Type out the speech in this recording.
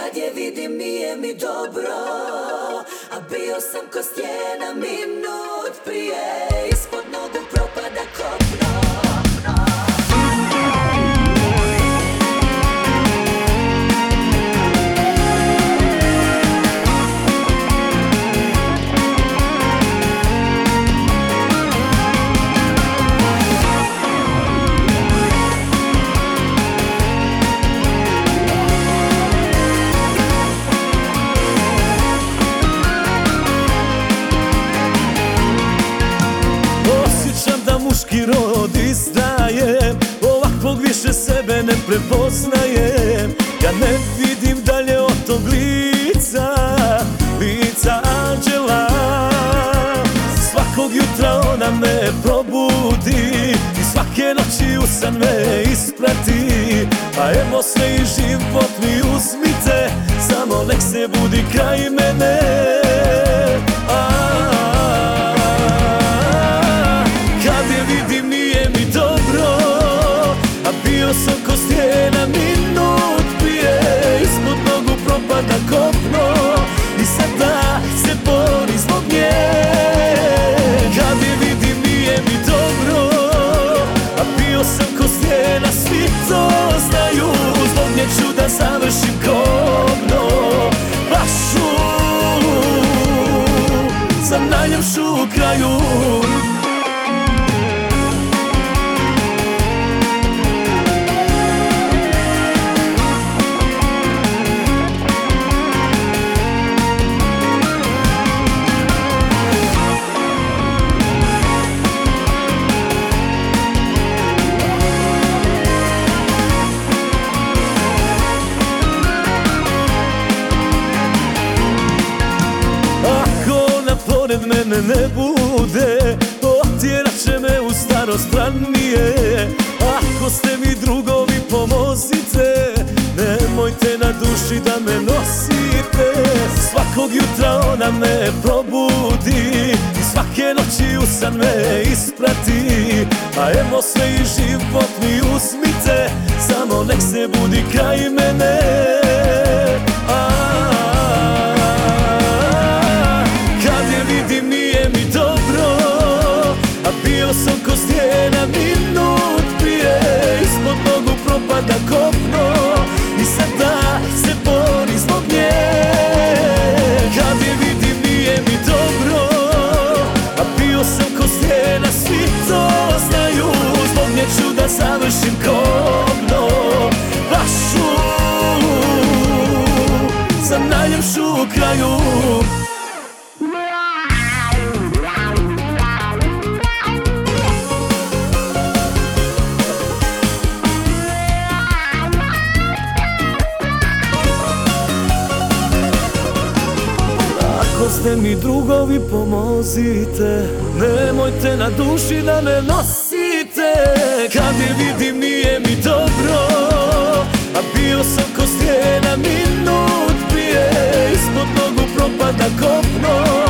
kad je vidim nije mi dobro, a bio sam ko stijena minut prije, ispod nogu propada kopno. Muški rod izdajem, ovakvog više sebe ne prepoznajem. Ja ne vidim dalje od tog lica, lica anđela. Svakog jutra ona me probudi i svake noći u san me isprati. A evo sve i život mi uzmite, samo nek se budi kraj mene. Bio sam ko stijena minut prije, ispod nogu propada kopno i sada se bori zbog nje. Kad je vidim nije mi dobro, a bio sam ko stijena, svi to znaju. Zbog nje ću da završim kopno, vašu za najljepšu kraju. Pored mene ne bude, otjerat će me u starost ranije. Ako ste mi drugovi pomozite, nemojte na duši da me nosite. Svakog jutra ona me probudi i svake noći u san me isprati. A evo sve i život mi uzmite, samo nek se budi kraj mene. Bio sam ko stijena minut prije, ispod nogu propada kopno i sada se bori zbog nje. Kad je vidim nije mi dobro, a bio sam ko stijena, svi to znaju. Zbog nje ću da završim kopno, vašu za najljepšu kraju. Ako ste mi drugovi pomozite, nemojte na duši da me nosite. Kad je vidim nije mi dobro, a bio sam ko stijena minut prije, ispod nogu propada kopno